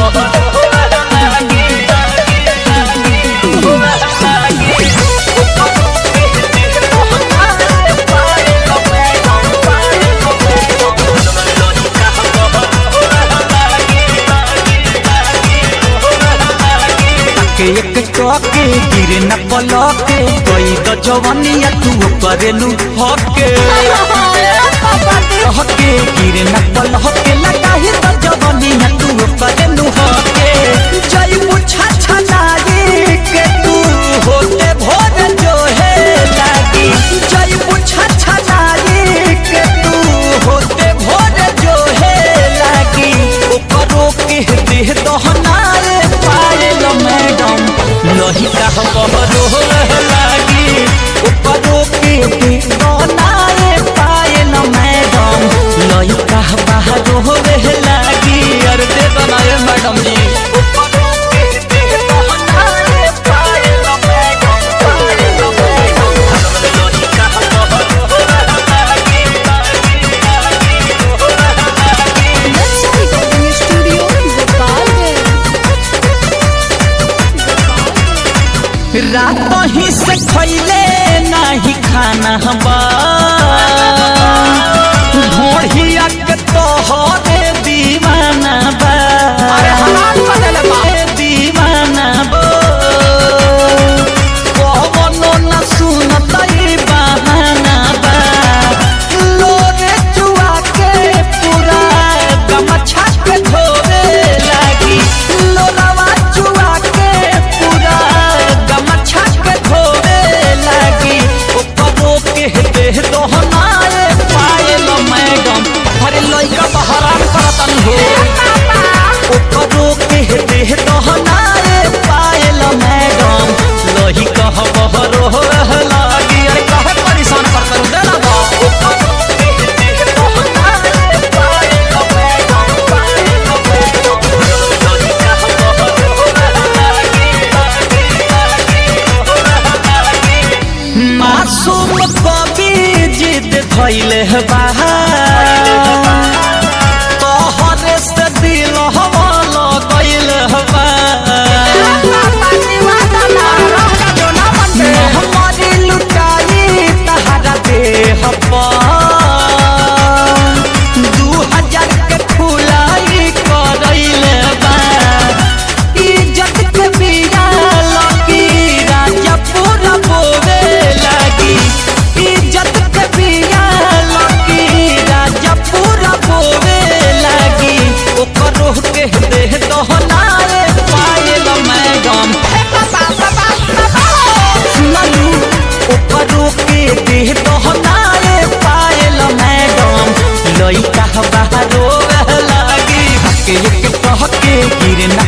एक टोके गिरे न पलके कोई तो जवानिया तू करेलू हके हके गिरे न पलके लगा ही तो जवानिया तू करेलू हके जय मुछा छनाई के तू होते भोर जो है लागी जय मुछा छनाई के तू होते भोर जो है लागी ओकरो के दे दहनारे पायल मैडम नहीं का बहरो लागी ऊपरों के बनाए पायल मैडम नहीं का बहरो लागी अरे दे बनाए मैडम जी रात ही से खैले नहीं खाना बा ढोढ़िया के तोहरे दीवाना बा दीवाना बो कवनो न सुनत बहाना बा लोरे चुआ के पूरा गमछा के धोवे लागी लोरावा चुआ के पूरा दे दोहनाए पायल मैडम हरे लइका बहरान करतन हो ऊपरों के दे दोहनाए पायल मैडम लही कह बहरो लागी अरे कहे परेशान करतन देला बा मासूम कवि जिद धैले तोहरे से दिल हवाल गइल हमारी लुटाई तहरा देह 2000 के खुलाई करैल इज्जत के बिया लगी राजा पूरा बोवे लागी इज्जत के बिया लगी राजा पूरा बोवे लागी ओकरो के दे दोहनाए पायल मैडम सुनलू ओकरो के दे दोहनाए पायल मैडम लइका बहरो लागी हके कह के गिरे न